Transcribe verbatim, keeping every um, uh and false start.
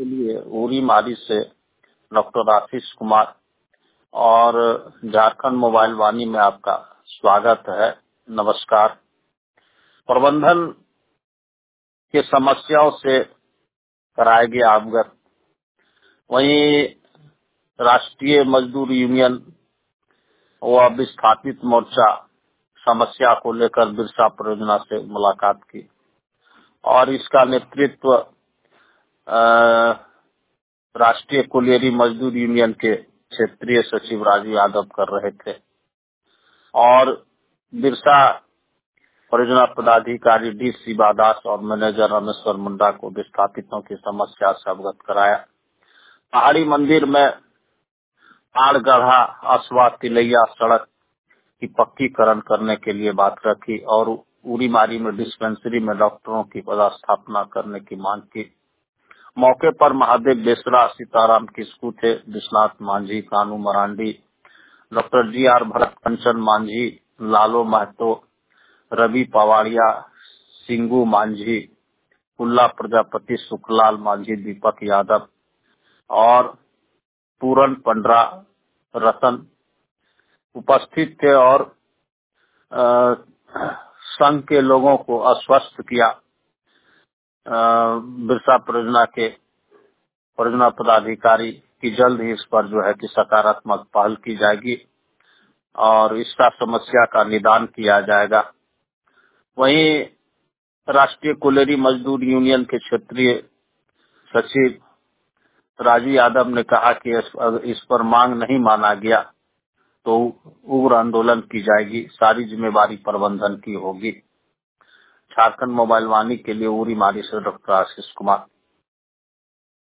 लिए उरी मारी से डॉक्टर आशीष कुमार और झारखंड मोबाइल वाणी में आपका स्वागत है। नमस्कार। प्रबंधन के समस्याओं से कराएंगे अवगत। वहीं राष्ट्रीय मजदूर यूनियन व विस्थापित मोर्चा समस्या को लेकर बिरसा परियोजना से मुलाकात की और इसका नेतृत्व राष्ट्रीय कुलियरी मजदूर यूनियन के क्षेत्रीय सचिव राजू यादव कर रहे थे और बिरसा परियोजना पदाधिकारी डी शिवादास और मैनेजर रामेश्वर मुंडा को विस्थापितों की समस्या से अवगत कराया। पहाड़ी मंदिर में आड़गढ़ा असवा तिलैया सड़क की पक्कीकरण करने के लिए बात रखी और उरीमारी में डिस्पेंसरी में डॉक्टरों की पदस्थापना करने की मांग की। मौके पर महादेव बेसरा, सीताराम किस्कू थे, Vishwanath Manjhi, Kanu Marandi, doctor G R Bharat, Kanchan Manjhi, Lalo Mahto, Ravi Pawaria, Singhu Manjhi, कुल्ला प्रजापति, सुखलाल मांझी, दीपक यादव और पूरन पंडरा रतन उपस्थित थे और संघ के लोगों को आश्वस्त किया। बिरसा परियोजना के परियोजना पदाधिकारी की जल्द ही इस पर जो है कि सकारात्मक पहल की जाएगी और इसका समस्या का निदान किया जाएगा। वहीं राष्ट्रीय कुलेरी मजदूर यूनियन के क्षेत्रीय सचिव राजू यादव ने कहा कि इस पर मांग नहीं माना गया तो उग्र आंदोलन की जाएगी, सारी जिम्मेवारी प्रबंधन की होगी। झारखंड मोबाइल वाणी के लिए उरी मारी से डॉक्टर आशीष कुमार।